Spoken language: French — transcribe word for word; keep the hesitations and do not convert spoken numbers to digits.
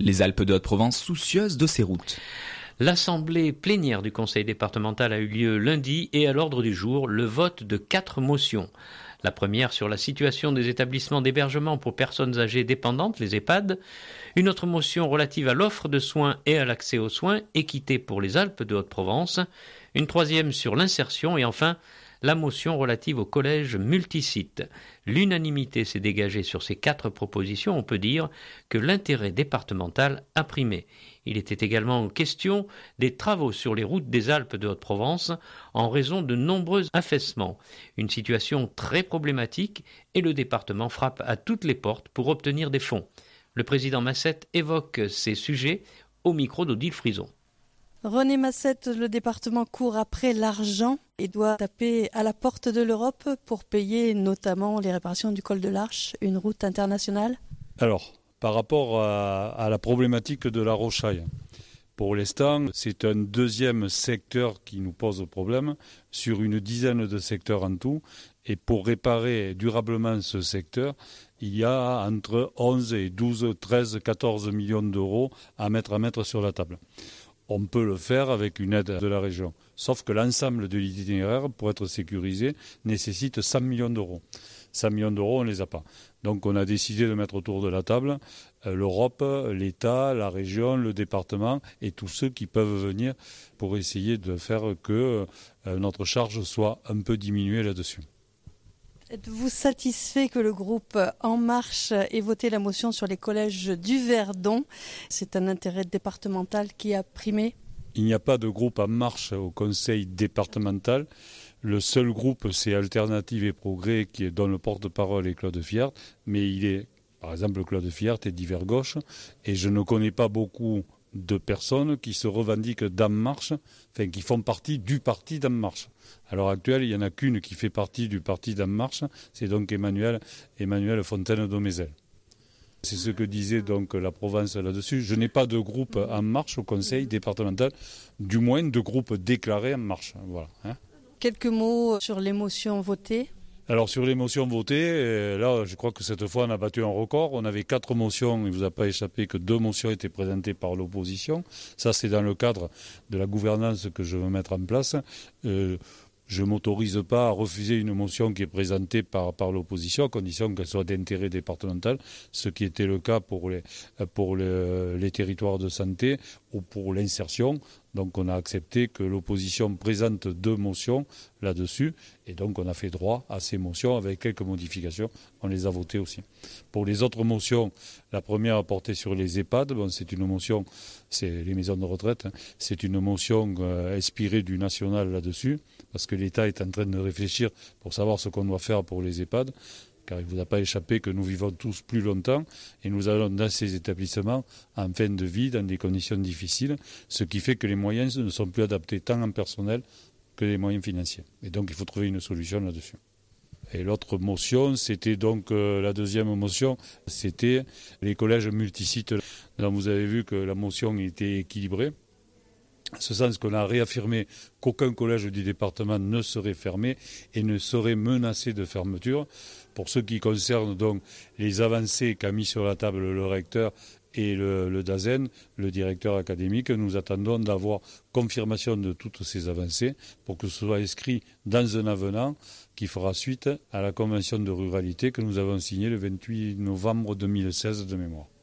Les Alpes de Haute-Provence soucieuses de ces routes. L'assemblée plénière du conseil départemental a eu lieu lundi et à l'ordre du jour, le vote de quatre motions. La première sur la situation des établissements d'hébergement pour personnes âgées dépendantes, les EHPAD. Une autre motion relative à l'offre de soins et à l'accès aux soins, équité pour les Alpes de Haute-Provence. Une troisième sur l'insertion et enfin la motion relative au collège multisite. L'unanimité s'est dégagée sur ces quatre propositions. On peut dire que l'intérêt départemental a primé. Il était également question des travaux sur les routes des Alpes de Haute-Provence en raison de nombreux affaissements. Une situation très problématique et le département frappe à toutes les portes pour obtenir des fonds. Le président Massette évoque ces sujets au micro d'Odile Frison. René Massette, le département court après l'argent et doit taper à la porte de l'Europe pour payer notamment les réparations du col de l'Arche, une route internationale. Alors, par rapport à, à la problématique de la Rochaille, pour l'instant, c'est un deuxième secteur qui nous pose problème sur une dizaine de secteurs en tout. Et pour réparer durablement ce secteur, il y a entre onze et douze, treize, quatorze millions d'euros à mettre à mettre sur la table. On peut le faire avec une aide de la région. Sauf que l'ensemble de l'itinéraire, pour être sécurisé, nécessite cent millions d'euros. cent millions d'euros, on ne les a pas. Donc on a décidé de mettre autour de la table euh, l'Europe, l'État, la région, le département et tous ceux qui peuvent venir pour essayer de faire que euh, notre charge soit un peu diminuée là-dessus. Êtes-vous satisfait que le groupe En Marche ait voté la motion sur les collèges du Verdon ? C'est un intérêt départemental qui a primé ? Il n'y a pas de groupe En Marche au conseil départemental. Le seul groupe, c'est Alternative et Progrès, qui est dont le porte-parole est Claude Fiart. Mais il est, par exemple, Claude Fiart est d'hiver gauche. Et je ne connais pas beaucoup de personnes qui se revendiquent d'En Marche, enfin qui font partie du parti d'En Marche. À l'heure actuelle, il n'y en a qu'une qui fait partie du parti d'En Marche, c'est donc Emmanuel, Emmanuel Fontaine-Domézel. C'est ce que disait donc la Provence là-dessus. Je n'ai pas de groupe En Marche au conseil départemental, du moins de groupe déclaré En Marche. Voilà, hein. Quelques mots sur les motions votées. Alors sur les motions votées, là je crois que cette fois on a battu un record. On avait quatre motions, il ne vous a pas échappé que deux motions étaient présentées par l'opposition. Ça c'est dans le cadre de la gouvernance que je veux mettre en place. Euh, je ne m'autorise pas à refuser une motion qui est présentée par, par l'opposition à condition qu'elle soit d'intérêt départemental, ce qui était le cas pour les, pour les, les territoires de santé ou pour l'insertion. Donc on a accepté que l'opposition présente deux motions là-dessus et donc on a fait droit à ces motions avec quelques modifications. On les a votées aussi. Pour les autres motions, la première portée sur les EHPAD, bon, c'est une motion, c'est les maisons de retraite, hein, c'est une motion euh, inspirée du national là-dessus parce que l'État est en train de réfléchir pour savoir ce qu'on doit faire pour les EHPAD. Car il ne vous a pas échappé que nous vivons tous plus longtemps et nous allons dans ces établissements en fin de vie, dans des conditions difficiles, ce qui fait que les moyens ne sont plus adaptés tant en personnel que les moyens financiers. Et donc il faut trouver une solution là-dessus. Et l'autre motion, c'était donc euh, la deuxième motion, c'était les collèges multisites. Donc vous avez vu que la motion était équilibrée. En ce sens qu'on a réaffirmé qu'aucun collège du département ne serait fermé et ne serait menacé de fermeture. Pour ce qui concerne donc les avancées qu'a mis sur la table le recteur et le, le DAZEN, le directeur académique, nous attendons d'avoir confirmation de toutes ces avancées pour que ce soit inscrit dans un avenant qui fera suite à la convention de ruralité que nous avons signée le vingt-huit novembre deux mille seize de mémoire.